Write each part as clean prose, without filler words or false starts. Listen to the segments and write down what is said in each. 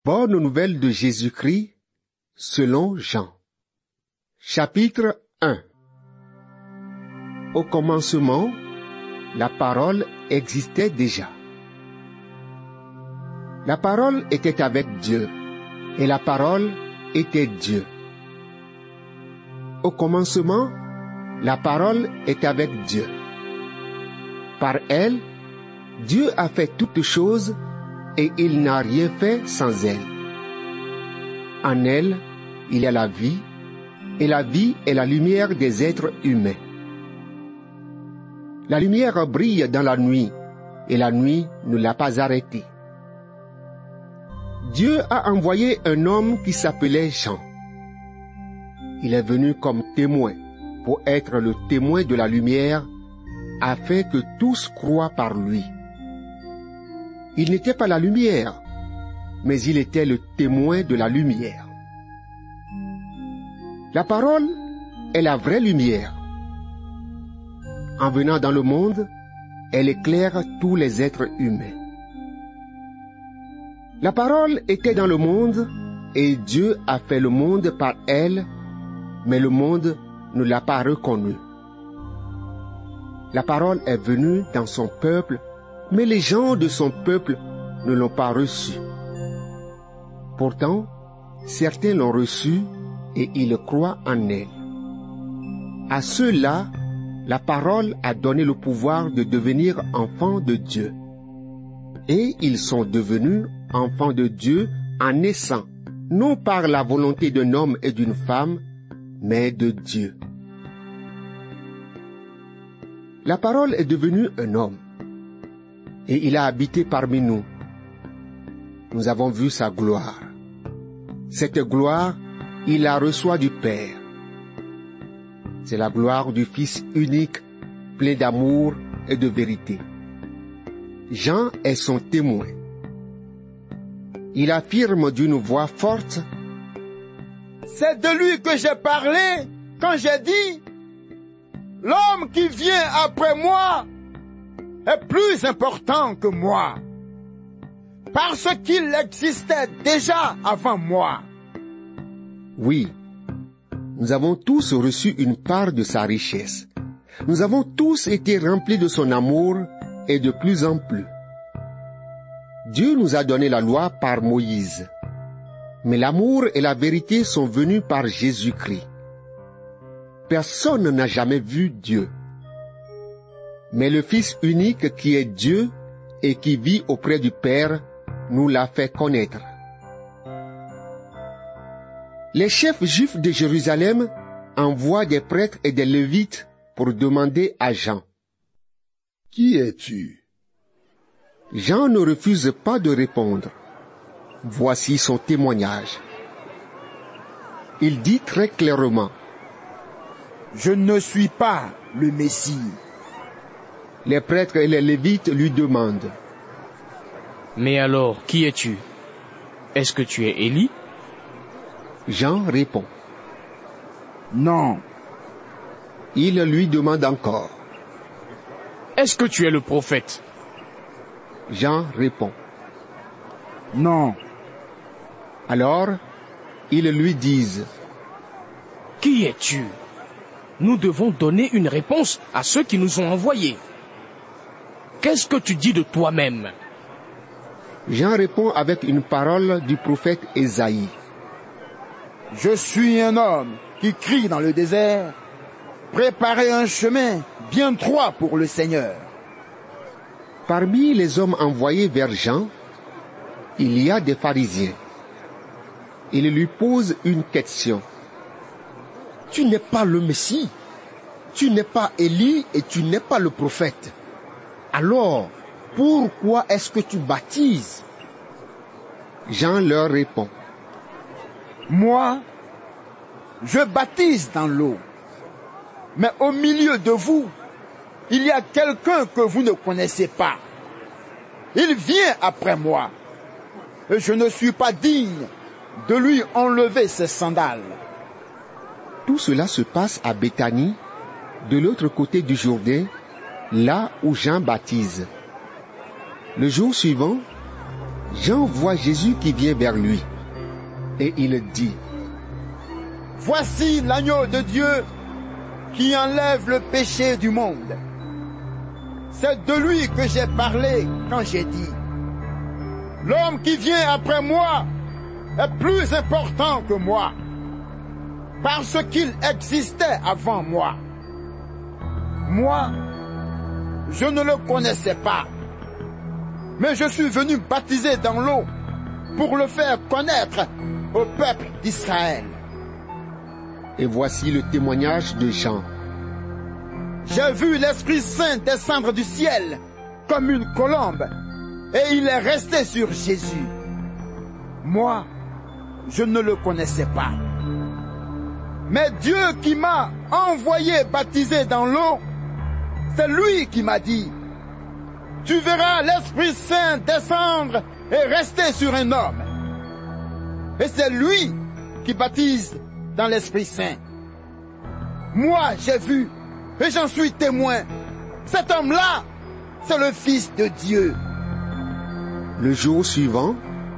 Bonne nouvelle de Jésus-Christ selon Jean. Chapitre 1. Au commencement, la parole existait déjà. La parole était avec Dieu, et la parole était Dieu. Au commencement, la parole est avec Dieu. Par elle, Dieu a fait toutes choses, et il n'a rien fait sans elle. En elle, il y a la vie, et la vie est la lumière des êtres humains. La lumière brille dans la nuit, et la nuit ne l'a pas arrêtée. Dieu a envoyé un homme qui s'appelait Jean. Il est venu comme témoin, pour être le témoin de la lumière, afin que tous croient par lui. Il n'était pas la lumière, mais il était le témoin de la lumière. La parole est la vraie lumière. En venant dans le monde, elle éclaire tous les êtres humains. La parole était dans le monde, et Dieu a fait le monde par elle, mais le monde ne l'a pas reconnue. La parole est venue dans son peuple, mais les gens de son peuple ne l'ont pas reçue. Pourtant, certains l'ont reçue et ils croient en elle. À ceux-là, la parole a donné le pouvoir de devenir enfants de Dieu. Et ils sont devenus enfants de Dieu en naissant, non par la volonté d'un homme et d'une femme, mais de Dieu. La parole est devenue un homme. Et il a habité parmi nous. Nous avons vu sa gloire. Cette gloire, il la reçoit du Père. C'est la gloire du Fils unique, plein d'amour et de vérité. Jean est son témoin. Il affirme d'une voix forte: c'est de lui que j'ai parlé quand j'ai dit: l'homme qui vient après moi est plus important que moi, parce qu'il existait déjà avant moi. Oui, nous avons tous reçu une part de sa richesse. Nous avons tous été remplis de son amour et de plus en plus. Dieu nous a donné la loi par Moïse, mais l'amour et la vérité sont venus par Jésus-Christ. Personne n'a jamais vu Dieu. Mais le Fils unique qui est Dieu et qui vit auprès du Père nous l'a fait connaître. Les chefs juifs de Jérusalem envoient des prêtres et des lévites pour demander à Jean: qui es-tu? Jean ne refuse pas de répondre. Voici son témoignage. Il dit très clairement: je ne suis pas le Messie. Les prêtres et les lévites lui demandent: mais alors, qui es-tu? Est-ce que tu es Élie? Jean répond: non. Il lui demande encore: est-ce que tu es le prophète? Jean répond: non. Alors, ils lui disent: qui es-tu? Nous devons donner une réponse à ceux qui nous ont envoyés. Qu'est-ce que tu dis de toi-même? Jean répond avec une parole du prophète Ésaïe: je suis un homme qui crie dans le désert: préparez un chemin bien droit pour le Seigneur. Parmi les hommes envoyés vers Jean, il y a des pharisiens. Ils lui posent une question: tu n'es pas le Messie, tu n'es pas Élie et tu n'es pas le prophète. Alors, pourquoi est-ce que tu baptises? Jean leur répond: moi, je baptise dans l'eau. Mais au milieu de vous, il y a quelqu'un que vous ne connaissez pas. Il vient après moi, et je ne suis pas digne de lui enlever ses sandales. Tout cela se passe à Béthanie, de l'autre côté du Jourdain, là où Jean baptise. Le jour suivant, Jean voit Jésus qui vient vers lui. Et il dit, « Voici l'agneau de Dieu qui enlève le péché du monde. C'est de lui que j'ai parlé quand j'ai dit, « L'homme qui vient après moi est plus important que moi, parce qu'il existait avant moi. Moi, je ne le connaissais pas, mais je suis venu baptiser dans l'eau pour le faire connaître au peuple d'Israël. » Et voici le témoignage de Jean. J'ai vu l'Esprit Saint descendre du ciel comme une colombe, et il est resté sur Jésus. Moi, je ne le connaissais pas. Mais Dieu qui m'a envoyé baptiser dans l'eau, c'est lui qui m'a dit, « Tu verras l'Esprit Saint descendre et rester sur un homme. » Et c'est lui qui baptise dans l'Esprit Saint. Moi, j'ai vu, et j'en suis témoin. Cet homme-là, c'est le Fils de Dieu. Le jour suivant,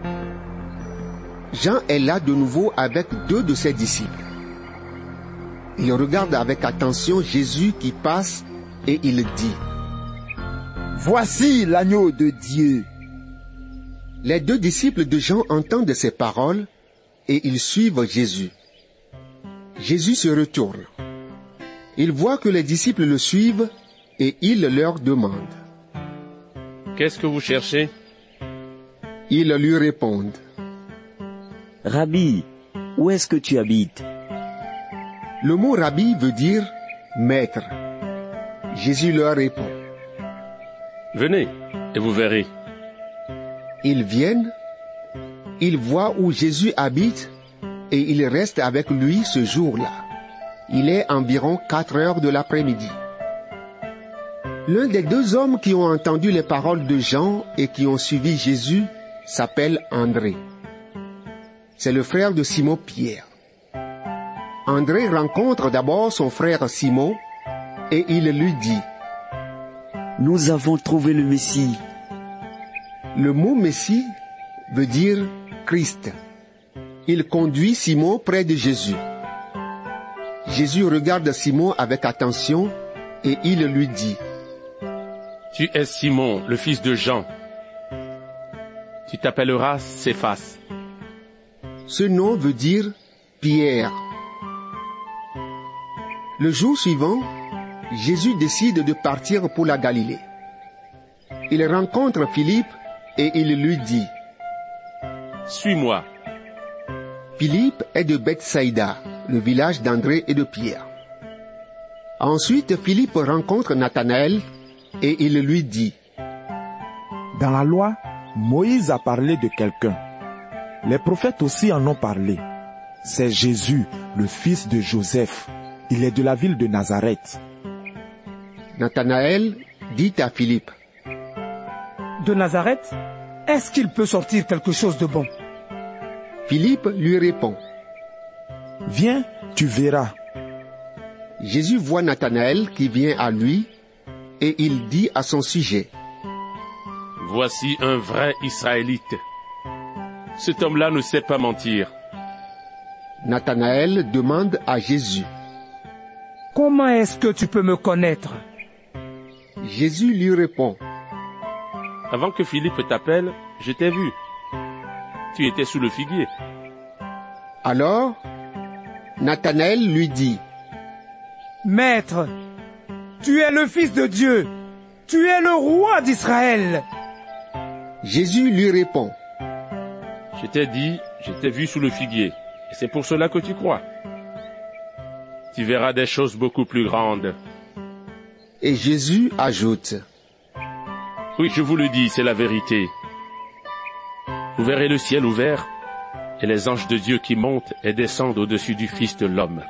Jean est là de nouveau avec 2 de ses disciples. Il regarde avec attention Jésus qui passe et il dit, « Voici l'agneau de Dieu. » Les 2 disciples de Jean entendent ces paroles et ils suivent Jésus. Jésus se retourne. Il voit que les disciples le suivent et il leur demande, « Qu'est-ce que vous cherchez ?» Ils lui répondent, « Rabbi, où est-ce que tu habites ?» Le mot Rabbi veut dire maître. Jésus leur répond, « Venez et vous verrez. » Ils viennent, ils voient où Jésus habite et ils restent avec lui ce jour-là. Il est environ 4 heures de l'après-midi. L'un des 2 hommes qui ont entendu les paroles de Jean et qui ont suivi Jésus s'appelle André. C'est le frère de Simon-Pierre. André rencontre d'abord son frère Simon et il lui dit, « Nous avons trouvé le Messie. » Le mot Messie veut dire Christ. Il conduit Simon près de Jésus. Jésus regarde Simon avec attention et il lui dit, « Tu es Simon, le fils de Jean. Tu t'appelleras Céphas. » Ce nom veut dire Pierre. Le jour suivant, Jésus décide de partir pour la Galilée. Il rencontre Philippe et il lui dit, « Suis-moi. » Philippe est de Bethsaïda, le village d'André et de Pierre. Ensuite, Philippe rencontre Nathanaël et il lui dit, « Dans la loi, Moïse a parlé de quelqu'un. Les prophètes aussi en ont parlé. C'est Jésus, le fils de Joseph. Il est de la ville de Nazareth. » Nathanaël dit à Philippe, « De Nazareth, est-ce qu'il peut sortir quelque chose de bon ?» Philippe lui répond, « Viens, tu verras. » Jésus voit Nathanaël qui vient à lui et il dit à son sujet, « Voici un vrai Israélite. Cet homme-là ne sait pas mentir. » Nathanaël demande à Jésus, « Comment est-ce que tu peux me connaître ?» Jésus lui répond, « Avant que Philippe t'appelle, je t'ai vu. Tu étais sous le figuier. » Alors, Nathanaël lui dit, « Maître, tu es le Fils de Dieu, tu es le roi d'Israël. » Jésus lui répond, « Je t'ai dit, je t'ai vu sous le figuier, et c'est pour cela que tu crois. Tu verras des choses beaucoup plus grandes. » Et Jésus ajoute, « Oui, je vous le dis, c'est la vérité. Vous verrez le ciel ouvert et les anges de Dieu qui montent et descendent au-dessus du Fils de l'homme. »